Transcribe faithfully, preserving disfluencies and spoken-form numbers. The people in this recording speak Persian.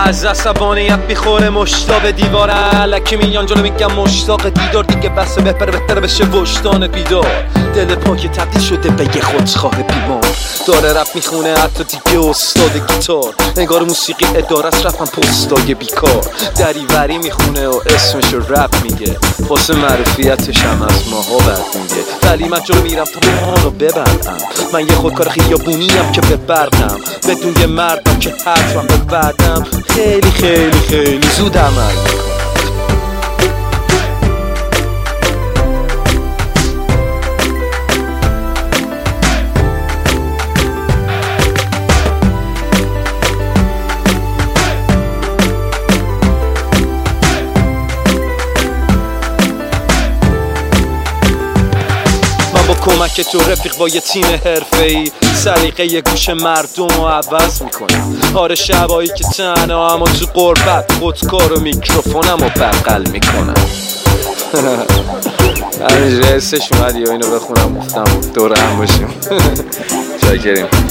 از عصبانیت میخوره مشتاق دیواره الکی میان جلو میگم مشتاق دیدار دیگه بسه بهتره بهتره بشه وجدان بیدار دل پاک تبدیل شده به یه خودخواه بیمار داره رپ میخونه حتی دیگه استاد گیتار انگار موسیقی اداره است رفتم پستای بیکار دریوری میخونه و اسمشو رپ میگه واسه معرفیتش هم از ماها بد میگه ولی من جلو میرم تا ماهانو ببرم من یه خودکار خیابونیم که به برقم بدون یه مردم که حتما به بعدم خیلی خیلی خیلی زود عمل میکنم کمک تو رفیق با یه تیم حرفه‌ای سلیقه یه گوش مردم رو عوض میکنم آره شبایی که تنها اما تو قربت خودکار و میکروفونم رو بغل میکنم همینجوری حسش اومد یا اینو بخونم گفتم دور هم باشیم چاکریم